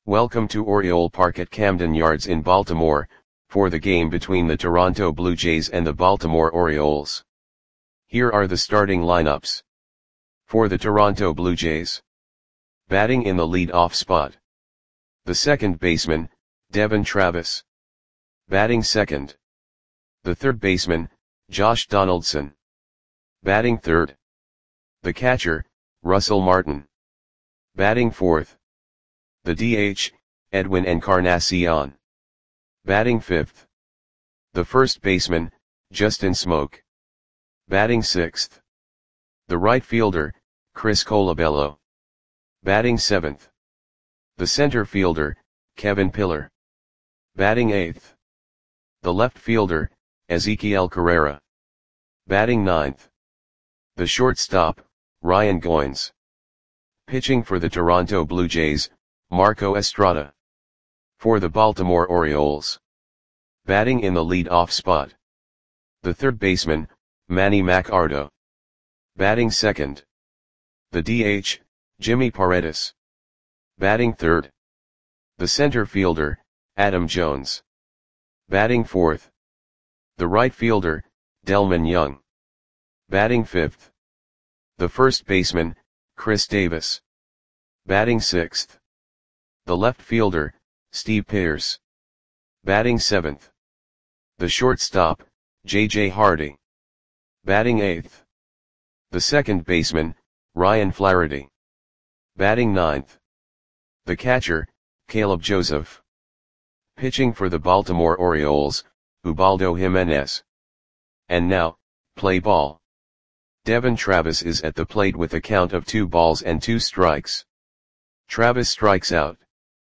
Welcome to Oriole Park at Camden Yards in Baltimore, for the game between the Toronto Blue Jays and the Baltimore Orioles. Here are the starting lineups. For the Toronto Blue Jays. Batting in the lead-off spot. The second baseman, Devon Travis. Batting second. The third baseman, Josh Donaldson. Batting third. The catcher, Russell Martin. Batting fourth. The DH, Edwin Encarnacion. Batting fifth. The first baseman, Justin Smoak. Batting sixth. The right fielder, Chris Colabello. Batting seventh. The center fielder, Kevin Pillar. Batting eighth. The left fielder, Ezequiel Carrera. Batting ninth. The shortstop, Ryan Goins. Pitching for the Toronto Blue Jays, Marco Estrada. For the Baltimore Orioles. Batting in the lead-off spot. The third baseman, Manny Machado. Batting second. The DH, Jimmy Paredes. Batting third. The center fielder, Adam Jones. Batting fourth. The right fielder, Delmon Young. Batting fifth. The first baseman, Chris Davis. Batting sixth. The left fielder, Steve Pearce. Batting seventh. The shortstop, J.J. Hardy. Batting eighth. The second baseman, Ryan Flaherty. Batting ninth. The catcher, Caleb Joseph. Pitching for the Baltimore Orioles, Ubaldo Jimenez. And now, play ball. Devon Travis is at the plate with a count of 2 balls and 2 strikes. Travis strikes out.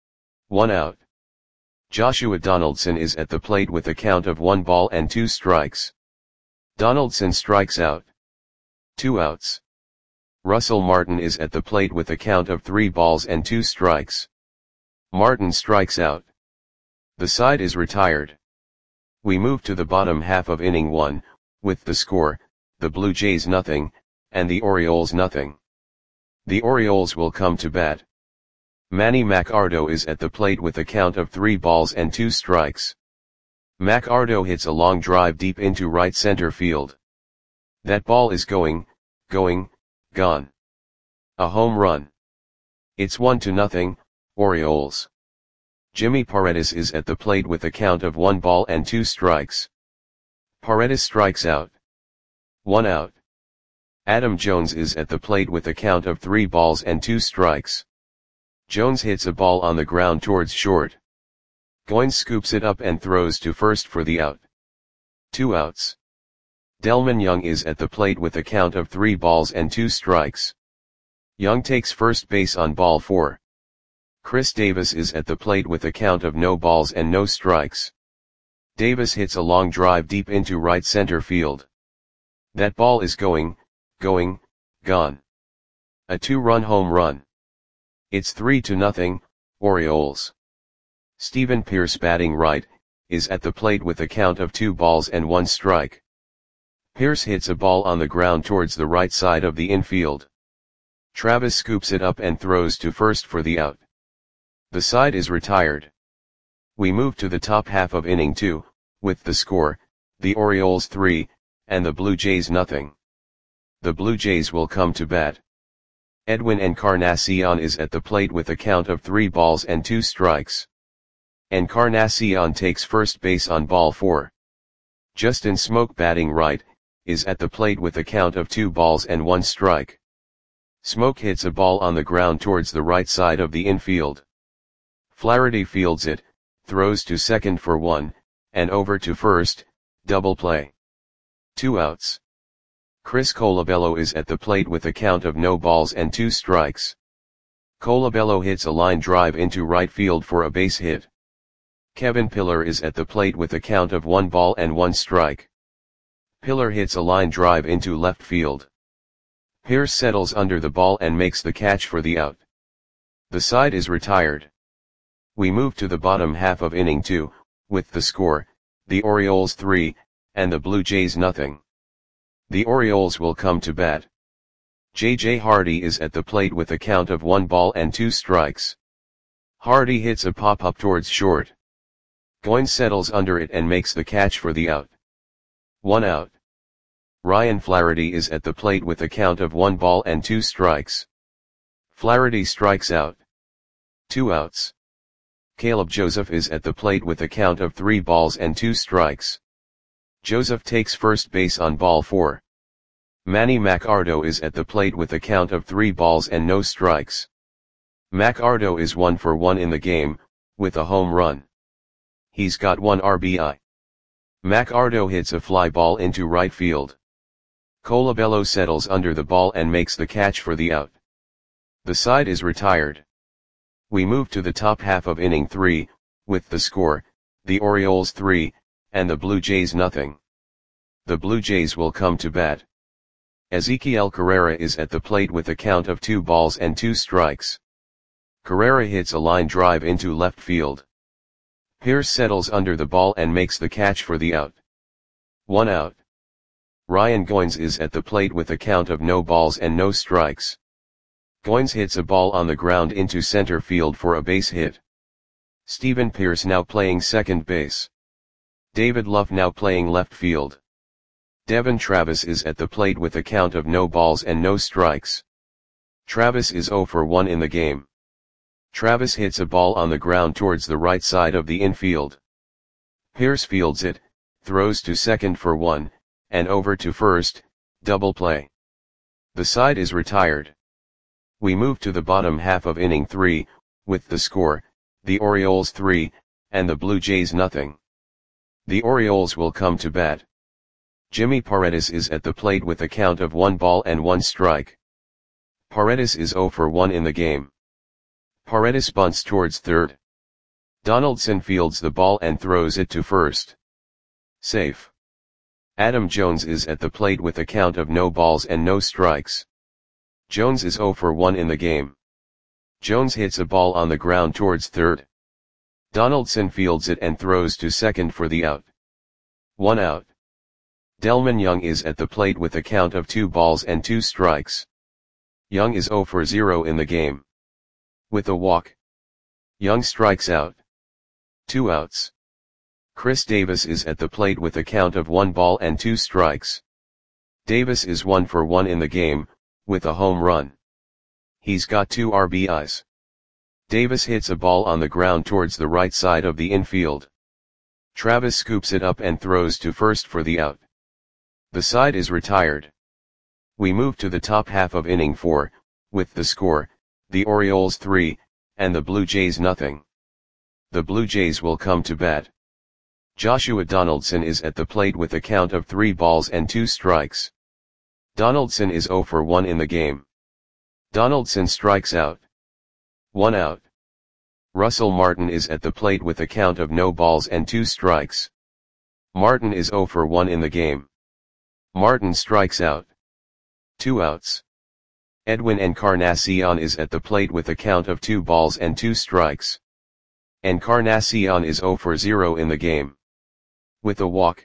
1 out. Joshua Donaldson is at the plate with a count of 1 ball and 2 strikes. Donaldson strikes out. 2 outs. Russell Martin is at the plate with a count of 3 balls and 2 strikes. Martin strikes out. The side is retired. We move to the bottom half of inning 1, with the score, the Blue Jays nothing, and the Orioles nothing. The Orioles will come to bat. Manny Machado is at the plate with a count of 3 balls and 2 strikes. Machado hits a long drive deep into right center field. That ball is going, gone. A home run. It's 1-0, Orioles. Jimmy Paredes is at the plate with a count of 1 ball and 2 strikes. Paredes strikes out. 1 out. Adam Jones is at the plate with a count of 3 balls and 2 strikes. Jones hits a ball on the ground towards short. Goins scoops it up and throws to first for the out. 2 outs. Delmon Young is at the plate with a count of 3 balls and 2 strikes. Young takes first base on ball 4. Chris Davis is at the plate with a count of no balls and no strikes. Davis hits a long drive deep into right center field. That ball is going, gone. A 2-run home run. It's 3-0, Orioles. Stephen Pearce, batting right, is at the plate with a count of 2 balls and 1 strike. Pearce hits a ball on the ground towards the right side of the infield. Travis scoops it up and throws to first for the out. The side is retired. We move to the top half of inning 2, with the score, the Orioles 3, and the Blue Jays nothing. The Blue Jays will come to bat. Edwin Encarnacion is at the plate with a count of 3 balls and 2 strikes. Encarnacion takes first base on ball 4. Justin Smoak, batting right, is at the plate with a count of 2 balls and 1 strike. Smoak hits a ball on the ground towards the right side of the infield. Flaherty fields it, throws to second for 1, and over to first, double play. 2 outs. Chris Colabello is at the plate with a count of no balls and 2 strikes. Colabello hits a line drive into right field for a base hit. Kevin Pillar is at the plate with a count of 1 ball and 1 strike. Pillar hits a line drive into left field. Pearce settles under the ball and makes the catch for the out. The side is retired. We move to the bottom half of inning 2, with the score, the Orioles 3, and the Blue Jays nothing. The Orioles will come to bat. J.J. Hardy is at the plate with a count of 1 ball and 2 strikes. Hardy hits a pop-up towards short. Goins settles under it and makes the catch for the out. 1 out. Ryan Flaherty is at the plate with a count of 1 ball and 2 strikes. Flaherty strikes out. 2 outs. Caleb Joseph is at the plate with a count of 3 balls and 2 strikes. Joseph takes first base on ball 4. Manny Macardo is at the plate with a count of 3 balls and no strikes. Macardo is 1 for 1 in the game, with a home run. He's got 1 RBI. Macardo hits a fly ball into right field. Colabello settles under the ball and makes the catch for the out. The side is retired. We move to the top half of inning 3, with the score, the Orioles 3, and the Blue Jays nothing. The Blue Jays will come to bat. Ezequiel Carrera is at the plate with a count of 2 balls and 2 strikes. Carrera hits a line drive into left field. Pierce settles under the ball and makes the catch for the out. 1 out. Ryan Goins is at the plate with a count of no balls and no strikes. Goins hits a ball on the ground into center field for a base hit. Stephen Pierce now playing second base. David Luff now playing left field. Devon Travis is at the plate with a count of no balls and no strikes. Travis is 0 for 1 in the game. Travis hits a ball on the ground towards the right side of the infield. Pierce fields it, throws to second for 1, and over to first, double play. The side is retired. We move to the bottom half of inning 3, with the score, the Orioles 3, and the Blue Jays nothing. The Orioles will come to bat. Jimmy Paredes is at the plate with a count of 1 ball and 1 strike. Paredes is 0 for 1 in the game. Paredes bunts towards third. Donaldson fields the ball and throws it to first. Safe. Adam Jones is at the plate with a count of no balls and no strikes. Jones is 0 for 1 in the game. Jones hits a ball on the ground towards third. Donaldson fields it and throws to second for the out. 1 out. Delmon Young is at the plate with a count of 2 balls and 2 strikes. Young is 0 for 0 in the game. With a walk, Young strikes out. 2 outs. Chris Davis is at the plate with a count of 1 ball and 2 strikes. Davis is 1 for 1 in the game, with a home run. He's got 2 RBIs. Davis hits a ball on the ground towards the right side of the infield. Travis scoops it up and throws to first for the out. The side is retired. We move to the top half of inning 4, with the score, the Orioles 3, and the Blue Jays nothing. The Blue Jays will come to bat. Joshua Donaldson is at the plate with a count of 3 balls and 2 strikes. Donaldson is 0 for 1 in the game. Donaldson strikes out. 1 out. Russell Martin is at the plate with a count of no balls and 2 strikes. Martin is 0 for 1 in the game. Martin strikes out. 2 outs. Edwin Encarnacion is at the plate with a count of 2 balls and 2 strikes. Encarnacion is 0 for 0 in the game. With a walk,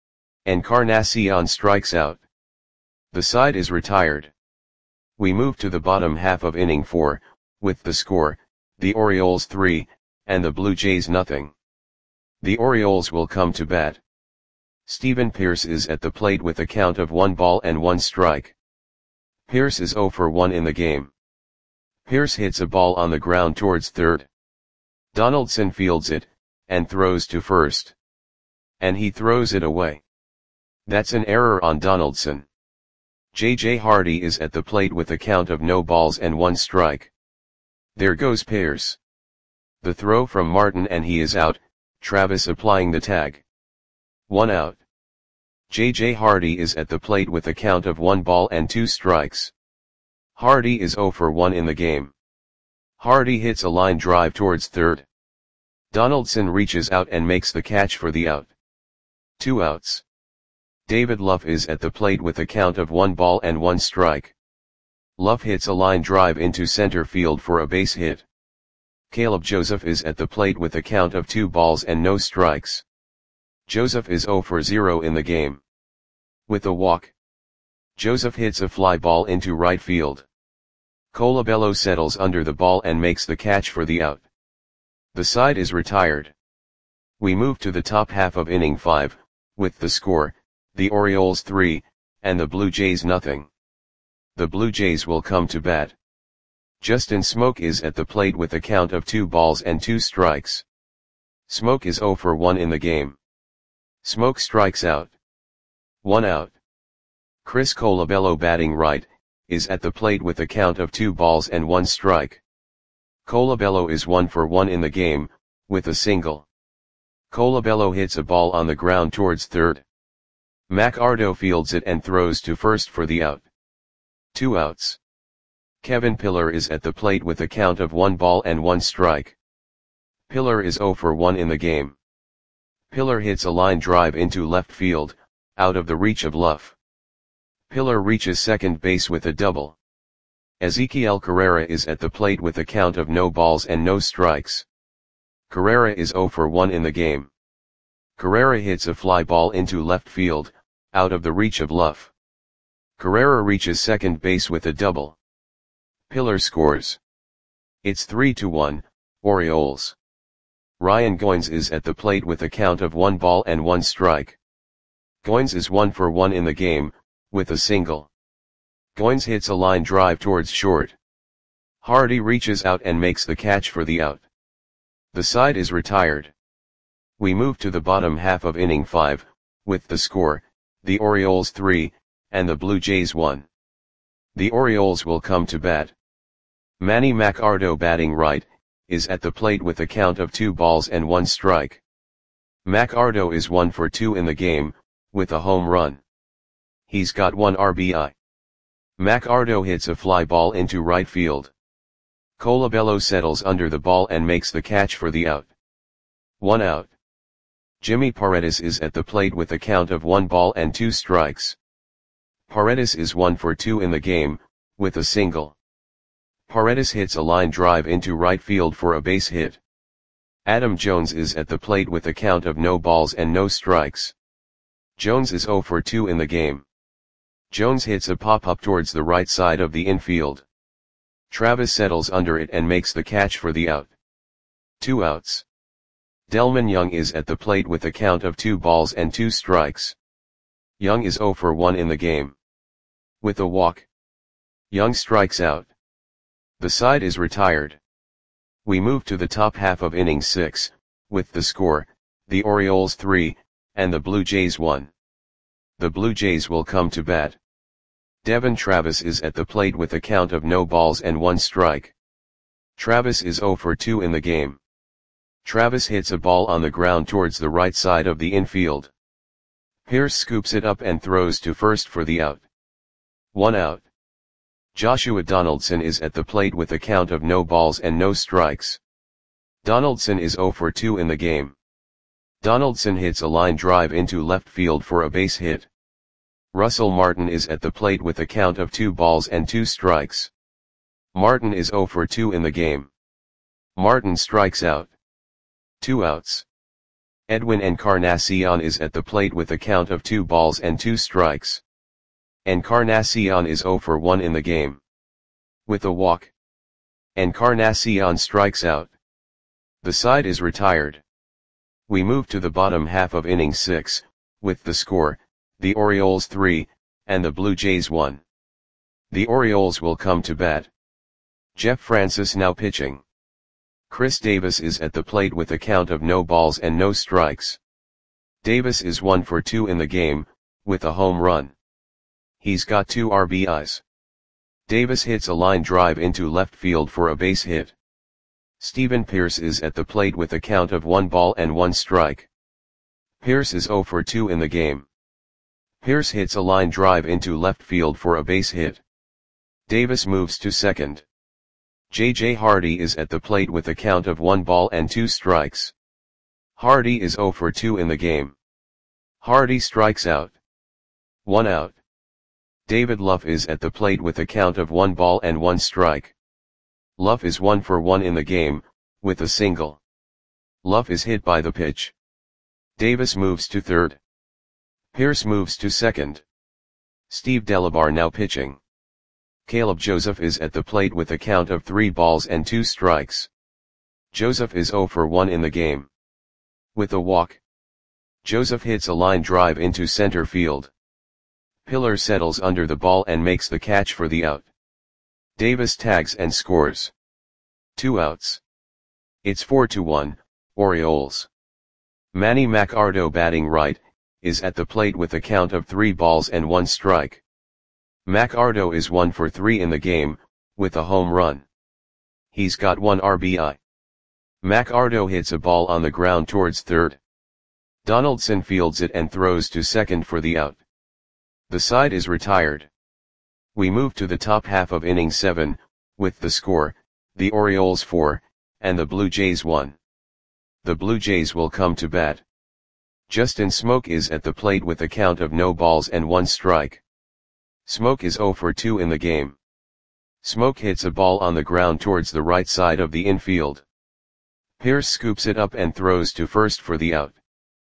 Encarnacion strikes out. The side is retired. We move to the bottom half of inning 4, with the score, the Orioles 3, and the Blue Jays nothing. The Orioles will come to bat. Stephen Pierce is at the plate with a count of 1 ball and 1 strike. Pierce is 0 for 1 in the game. Pierce hits a ball on the ground towards third. Donaldson fields it, and throws to first. And he throws it away. That's an error on Donaldson. J.J. Hardy is at the plate with a count of no balls and 1 strike. There goes Pierce. The throw from Martin and he is out, Travis applying the tag. 1 out. J.J. Hardy is at the plate with a count of 1 ball and 2 strikes. Hardy is 0 for 1 in the game. Hardy hits a line drive towards third. Donaldson reaches out and makes the catch for the out. 2 outs. David Luff is at the plate with a count of 1 ball and 1 strike. Luff hits a line drive into center field for a base hit. Caleb Joseph is at the plate with a count of 2 balls and no strikes. Joseph is 0 for 0 in the game. With a walk, Joseph hits a fly ball into right field. Colabello settles under the ball and makes the catch for the out. The side is retired. We move to the top half of inning 5, with the score, the Orioles 3, and the Blue Jays nothing. The Blue Jays will come to bat. Justin Smoak is at the plate with a count of 2 balls and 2 strikes. Smoak is 0 for 1 in the game. Smoak strikes out. 1 out. Chris Colabello, batting right, is at the plate with a count of 2 balls and 1 strike. Colabello is 1 for 1 in the game, with a single. Colabello hits a ball on the ground towards third. Mac Ardo fields it and throws to first for the out. 2 outs. Kevin Pillar is at the plate with a count of 1 ball and 1 strike. Pillar is 0 for 1 in the game. Pillar hits a line drive into left field, out of the reach of Luff. Pillar reaches second base with a double. Ezequiel Carrera is at the plate with a count of no balls and no strikes. Carrera is 0 for 1 in the game. Carrera hits a fly ball into left field, out of the reach of Luff. Carrera reaches second base with a double. Pillar scores. It's 3-1, Orioles. Ryan Goins is at the plate with a count of 1 ball and 1 strike. Goins is 1 for 1 in the game, with a single. Goins hits a line drive towards short. Hardy reaches out and makes the catch for the out. The side is retired. We move to the bottom half of inning 5, with the score, the Orioles 3, and the Blue Jays 1. The Orioles will come to bat. Manny Macardo, batting right, is at the plate with a count of 2 balls and 1 strike. Macardo is 1 for 2 in the game, with a home run. He's got 1 RBI. Macardo hits a fly ball into right field. Colabello settles under the ball and makes the catch for the out. 1 out. Jimmy Paredes is at the plate with a count of 1 ball and 2 strikes. Paredes is 1 for 2 in the game, with a single. Paredes hits a line drive into right field for a base hit. Adam Jones is at the plate with a count of no balls and no strikes. Jones is 0 for 2 in the game. Jones hits a pop-up towards the right side of the infield. Travis settles under it and makes the catch for the out. 2 outs. Delmon Young is at the plate with a count of 2 balls and 2 strikes. Young is 0 for 1 in the game. With a walk, Young strikes out. The side is retired. We move to the top half of inning 6, with the score, the Orioles 3, and the Blue Jays 1. The Blue Jays will come to bat. Devon Travis is at the plate with a count of no balls and 1 strike. Travis is 0 for 2 in the game. Travis hits a ball on the ground towards the right side of the infield. Pierce scoops it up and throws to first for the out. 1 out. Joshua Donaldson is at the plate with a count of no balls and no strikes. Donaldson is 0 for 2 in the game. Donaldson hits a line drive into left field for a base hit. Russell Martin is at the plate with a count of 2 balls and 2 strikes. Martin is 0 for 2 in the game. Martin strikes out. 2 outs. Edwin Encarnacion is at the plate with a count of 2 balls and 2 strikes. Encarnacion is 0 for 1 in the game. With a walk, Encarnacion strikes out. The side is retired. We move to the bottom half of inning 6, with the score, the Orioles 3, and the Blue Jays 1. The Orioles will come to bat. Jeff Francis now pitching. Chris Davis is at the plate with a count of no balls and no strikes. Davis is 1 for 2 in the game, with a home run. He's got 2 RBIs. Davis hits a line drive into left field for a base hit. Stephen Pierce is at the plate with a count of 1 ball and 1 strike. Pierce is 0 for 2 in the game. Pierce hits a line drive into left field for a base hit. Davis moves to second. J.J. Hardy is at the plate with a count of 1 ball and 2 strikes. Hardy is 0 for 2 in the game. Hardy strikes out. 1 out. David Luff is at the plate with a count of 1 ball and 1 strike. Luff is 1 for 1 in the game, with a single. Luff is hit by the pitch. Davis moves to third. Pierce moves to second. Steve Delabar now pitching. Caleb Joseph is at the plate with a count of 3 balls and 2 strikes. Joseph is 0 for 1 in the game. With a walk, Joseph hits a line drive into center field. Pillar settles under the ball and makes the catch for the out. Davis tags and scores. 2 outs. It's 4-1, Orioles. Manny Machado, batting right, is at the plate with a count of 3 balls and 1 strike. Machado is 1 for 3 in the game, with a home run. He's got 1 RBI. Machado hits a ball on the ground towards third. Donaldson fields it and throws to second for the out. The side is retired. We move to the top half of inning 7, with the score, the Orioles 4, and the Blue Jays 1. The Blue Jays will come to bat. Justin Smoak is at the plate with a count of no balls and 1 strike. Smoak is 0 for 2 in the game. Smoak hits a ball on the ground towards the right side of the infield. Pierce scoops it up and throws to first for the out.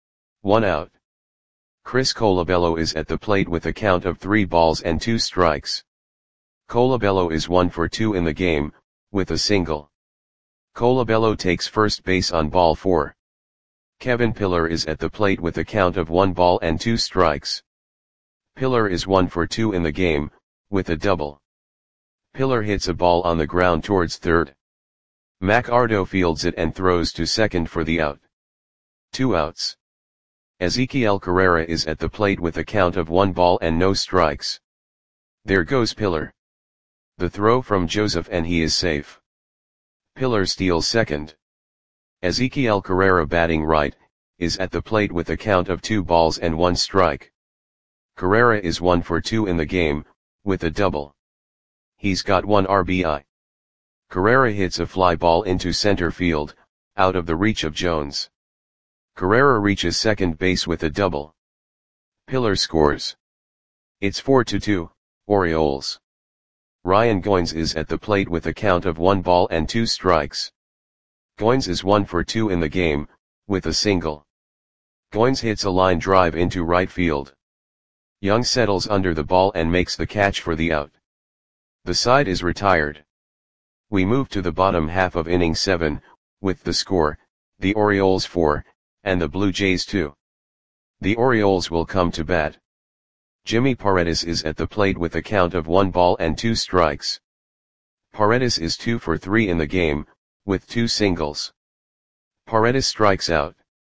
1 out. Chris Colabello is at the plate with a count of 3 balls and 2 strikes. Colabello is 1 for 2 in the game, with a single. Colabello takes first base on ball 4. Kevin Pillar is at the plate with a count of 1 ball and 2 strikes. Pillar is 1 for 2 in the game, with a double. Pillar hits a ball on the ground towards third. Machado fields it and throws to second for the out. 2 outs. Ezequiel Carrera is at the plate with a count of 1 ball and no strikes. There goes Pillar. The throw from Joseph and he is safe. Pillar steals second. Ezequiel Carrera, batting right, is at the plate with a count of 2 balls and 1 strike. Carrera is 1 for 2 in the game, with a double. He's got 1 RBI. Carrera hits a fly ball into center field, out of the reach of Jones. Carrera reaches second base with a double. Pillar scores. It's 4-2, Orioles. Ryan Goins is at the plate with a count of 1 ball and 2 strikes. Goins is 1 for 2 in the game, with a single. Goins hits a line drive into right field. Young settles under the ball and makes the catch for the out. The side is retired. We move to the bottom half of inning 7, with the score, the Orioles 4, and the Blue Jays 2. The Orioles will come to bat. Jimmy Paredes is at the plate with a count of 1 ball and 2 strikes. Paredes is 2 for 3 in the game, with 2 singles. Paredes strikes out.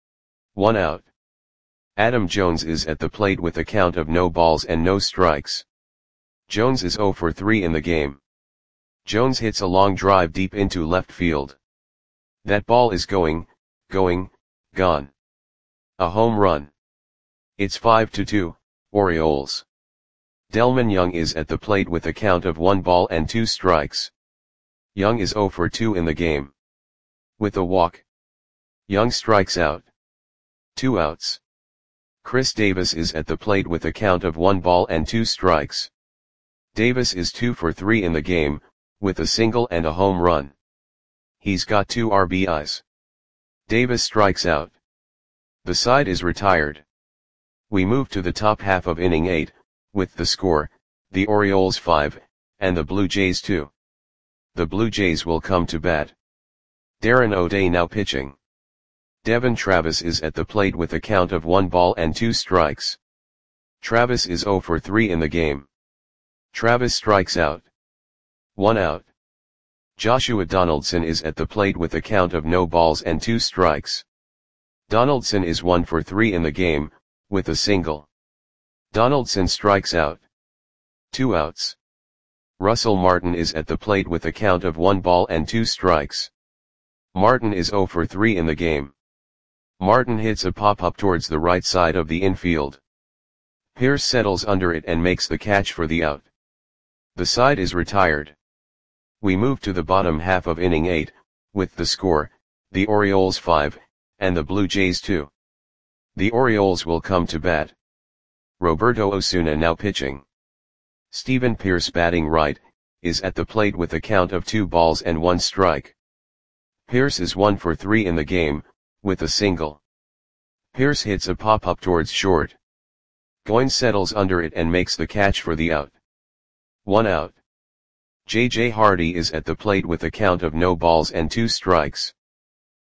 1 out. Adam Jones is at the plate with a count of no balls and no strikes. Jones is 0 for 3 in the game. Jones hits a long drive deep into left field. That ball is gone. A home run. It's 5-2, Orioles. Delmon Young is at the plate with a count of 1 ball and 2 strikes. Young is 0 for 2 in the game. With a walk, Young strikes out. 2 outs. Chris Davis is at the plate with a count of 1 ball and 2 strikes. Davis is 2 for 3 in the game, with a single and a home run. He's got 2 RBIs. Davis strikes out. The side is retired. We move to the top half of inning 8, with the score, the Orioles 5, and the Blue Jays 2. The Blue Jays will come to bat. Darren O'Day now pitching. Devon Travis is at the plate with a count of 1 ball and 2 strikes. Travis is 0 for 3 in the game. Travis strikes out. 1 out. Joshua Donaldson is at the plate with a count of no balls and 2 strikes. Donaldson is 1 for 3 in the game, with a single. Donaldson strikes out. 2 outs. Russell Martin is at the plate with a count of 1 ball and 2 strikes. Martin is 0 for 3 in the game. Martin hits a pop-up towards the right side of the infield. Pierce settles under it and makes the catch for the out. The side is retired. We move to the bottom half of inning 8, with the score, the Orioles 5, and the Blue Jays 2. The Orioles will come to bat. Roberto Osuna now pitching. Stephen Pierce, batting right, is at the plate with a count of 2 balls and 1 strike. Pierce is 1 for 3 in the game, with a single. Pierce hits a pop-up towards short. Goins settles under it and makes the catch for the out. 1 out. J.J. Hardy is at the plate with a count of no balls and 2 strikes.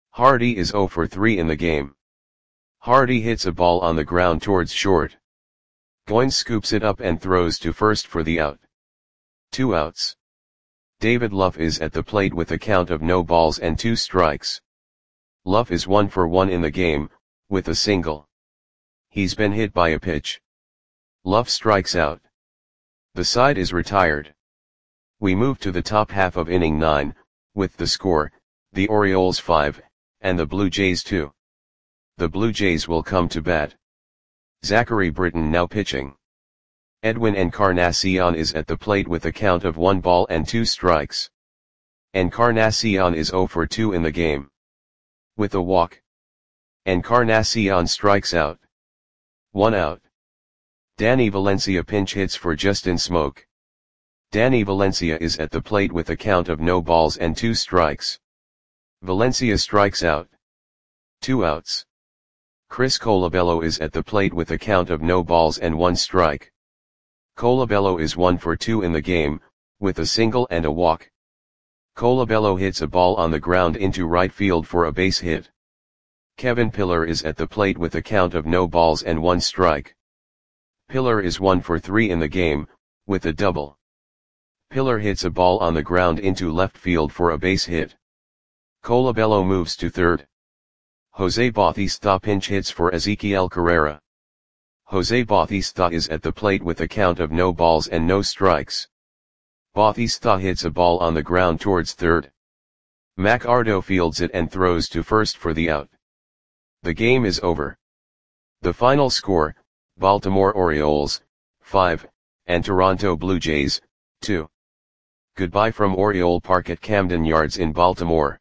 Hardy is 0 for 3 in the game. Hardy hits a ball on the ground towards short. Goins scoops it up and throws to first for the out. 2 outs. David Luff is at the plate with a count of no balls and 2 strikes. Luff is 1 for 1 in the game, with a single. He's been hit by a pitch. Luff strikes out. The side is retired. We move to the top half of inning 9, with the score, the Orioles 5, and the Blue Jays 2. The Blue Jays will come to bat. Zachary Britton now pitching. Edwin Encarnacion is at the plate with a count of 1 ball and 2 strikes. Encarnacion is 0 for 2 in the game. With a walk, Encarnacion strikes out. 1 out. Danny Valencia pinch hits for Justin Smoke. Danny Valencia is at the plate with a count of no balls and 2 strikes. Valencia strikes out. 2 outs. Chris Colabello is at the plate with a count of no balls and 1 strike. Colabello is 1 for 2 in the game, with a single and a walk. Colabello hits a ball on the ground into right field for a base hit. Kevin Pillar is at the plate with a count of no balls and 1 strike. Pillar is 1 for 3 in the game, with a double. Pillar hits a ball on the ground into left field for a base hit. Colabello moves to third. Jose Bautista pinch hits for Ezequiel Carrera. Jose Bautista is at the plate with a count of no balls and no strikes. Bautista hits a ball on the ground towards third. Mac Ardo fields it and throws to first for the out. The game is over. The final score, Baltimore Orioles, 5, and Toronto Blue Jays, 2. Goodbye from Oriole Park at Camden Yards in Baltimore.